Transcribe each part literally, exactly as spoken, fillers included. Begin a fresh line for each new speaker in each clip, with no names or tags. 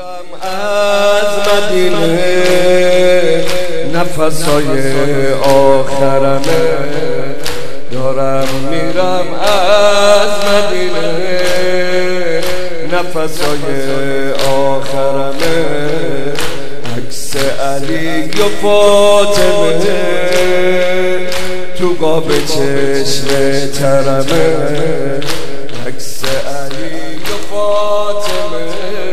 میرم از مدینه، نفسای آخرمه. دارم میرم از مدینه، نفسای آخرمه. عکس علی و فاطمه تو قاب چشم ترمه. عکس علی و فاطمه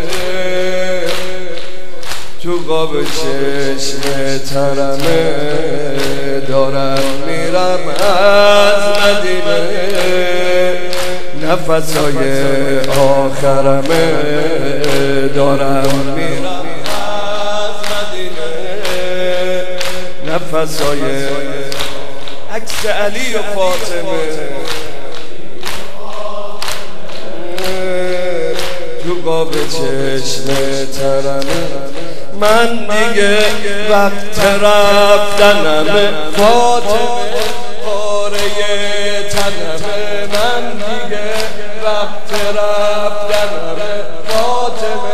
تو قاب چشم ترمه. دارم میرم از مدینه، نفسای آخرمه. دارم میرم از مدینه، نفسای عکس علی و فاطمه تو قاب چشم ترمه. من دیگه وقت رفتنمه، فاطمه پاره تنمه. من دیگه وقت رفتنمه، فاطمه.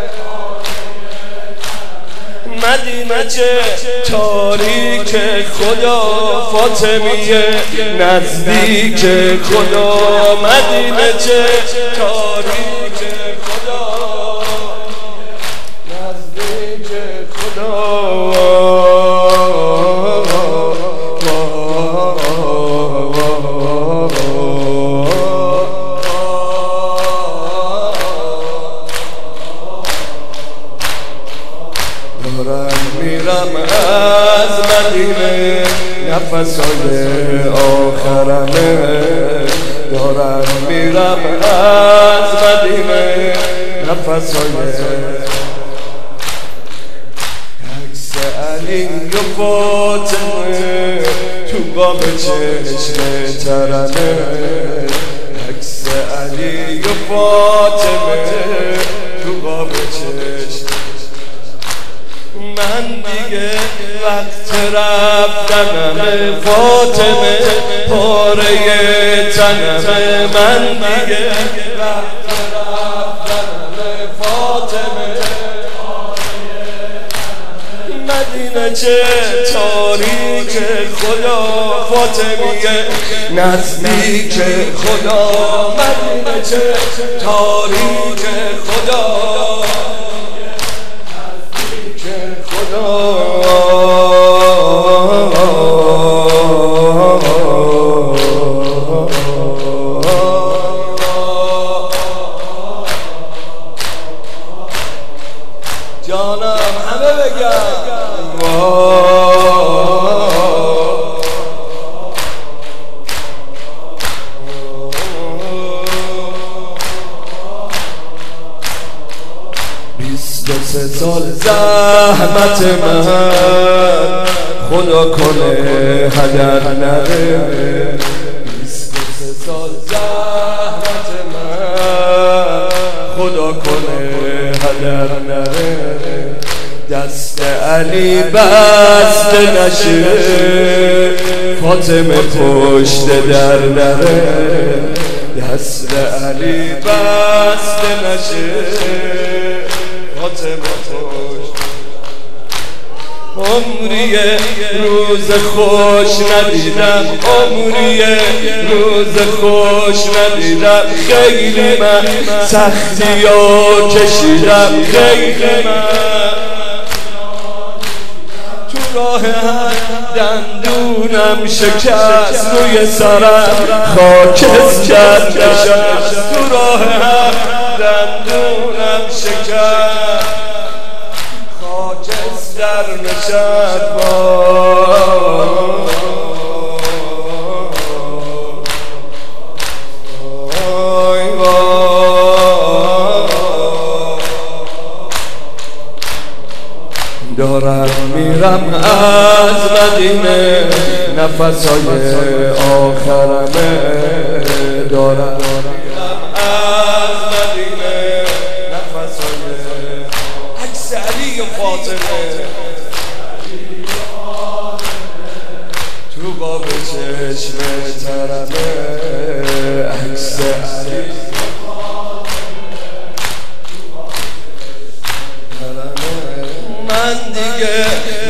مدینه چه تاریک خدا، فاطمیه نزدیک خدا. مدینه چه تاریک خدا، نزدیک خدا. دارم میرم از مدینه، نفسای آخرمه. دارم میرم از مدینه، نفسای عکس علی و فاطمه تو قاب چشم ترمه. عکس علی و فاطمه تو قاب چشم. من دیگه وقت رفتنمه، فاطمه پاره تنمه. من دیگه وقت رفتنمه، فاطمه. مدینه چه تاریک خدا، فاطمیه نزدیک خدا. مدینه چه تاریک خدا، جانم همه بگم بیست و سه سال زحمت من، خدا کنه هدر نره. بیست و سه سال زحمت من، خدا کنه هدر نره. دست علی بسته نشه، فاطمه پشت در نره. دست علی بسته نشه، فاطمه پشت. عمری روز خوش ندیدم، عمری روز خوش ندیدم. خیلی من سختی ها کشیدم، خیلی من تو راه دندونم شکست، روی سرم خاکستر نشست. تو راه دندونم شکست، خاکستر نشست. دارم میرم از مدینه، نفسای آخرمه. دارم میرم از مدینه، نفسای عکس علی و فاطمه تو قاب چشم ترمه. عکس علی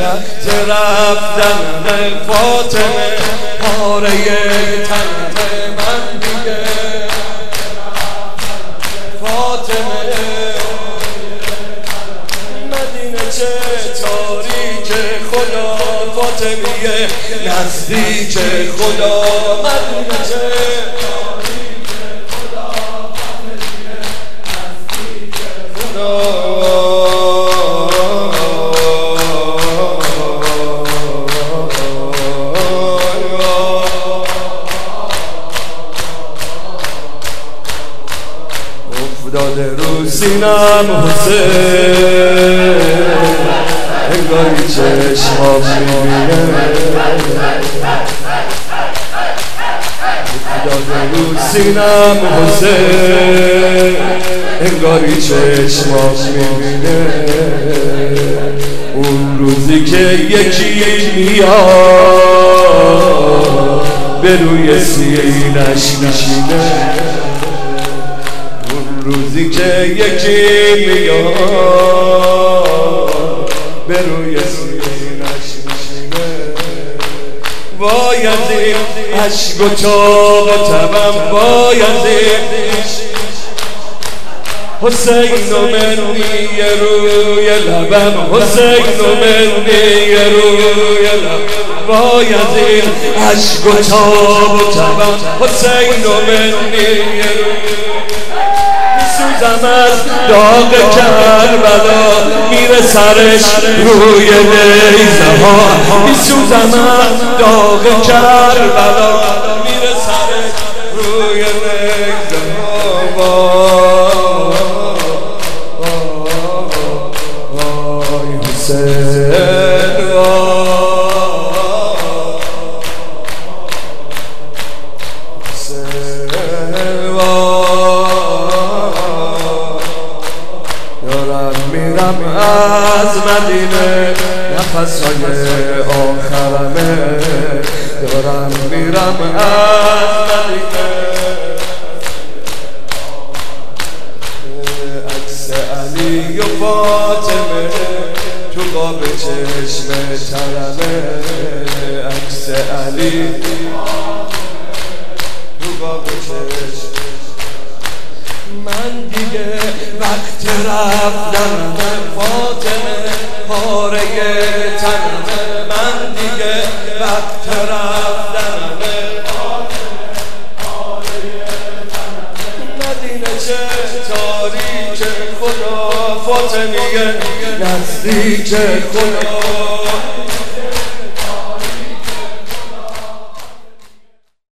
وقت رفتن فاطمه پاره تن من دیگه فاطمه مدینه چه تاریک خدا فاطمیه نزدیک خدا مدینه چه افتاده رو سینم حسین انگاری چشمام میبینه افتاده رو سینم حسین انگاری چشمام میبینه اون روزی که یکی میاد به روی سینش میشینه روزی که یکی میاد به روی سینش میشینه وای از این عشق و چاق و تبم وای از این حسین و منی روی لبم حسین و منی روی لبم وای از این عشق و چاق و تبم حسین و منی روی میسوزم از داغ کربلا میره سرش روی نیزه ها میسوزم از داغ کربلا میره سرش روی نیزه ها وای حسین میرم از مدینه نفسهای آخرمه دارم میرم از مدینه عکس علی و فاطمه تو قاب چشم ترمه عکس علی تو قاب چشم من دیگه وقت رفتن فاطمه پاره تنم من دیگه وقت رفتن فاطمه پاره تنم مدینه چه تاریک خدا فاطمیه نزدیک خدا